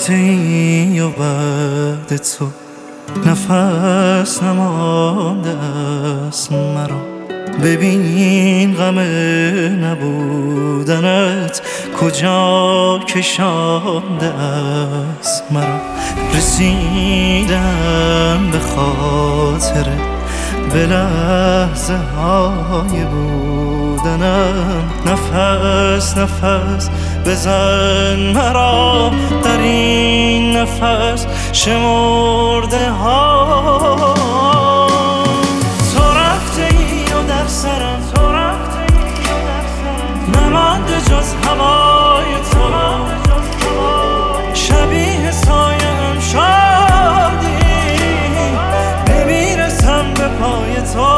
رفتی و بعد تو نفس نمانده است مرا. ببین غم نبودنت کجا کشانده است مرا. رسیدم به خاطر به لحظه های بودنم. نفس نفس بزن مرا در این نفس شمرده ها. تو رفتی و در سرم نمانده جز هوای تو. شبیه سایه‌ام شدی نمیرسم به پای تو.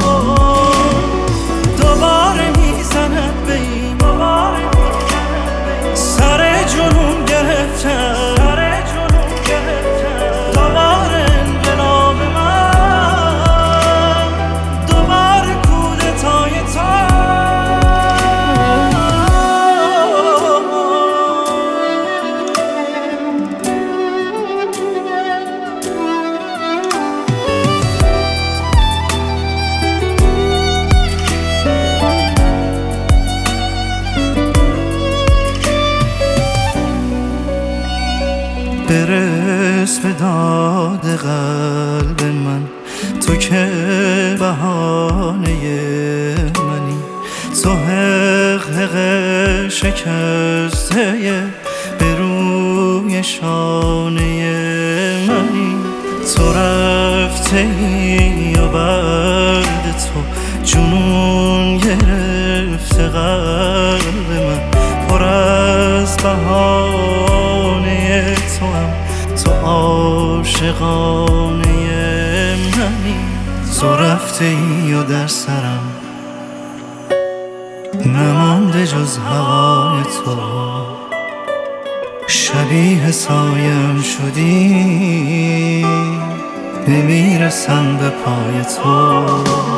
دوباره میزند به این سر جنون گرفتم. دوباره انقلاب من، دوباره کودتای تو. برس به داد قلب من، تو که بهانه منی. تو حق شکسته به روی شانه منی. تو رفتی و بعد تو جنون گرفته قلب من. پر از بهانه تو هم تو عاشقانه منی. تو رفتی و در سرم نمانده جز هوای تو. شبیه سایم شدی نمیرسم به پای تو.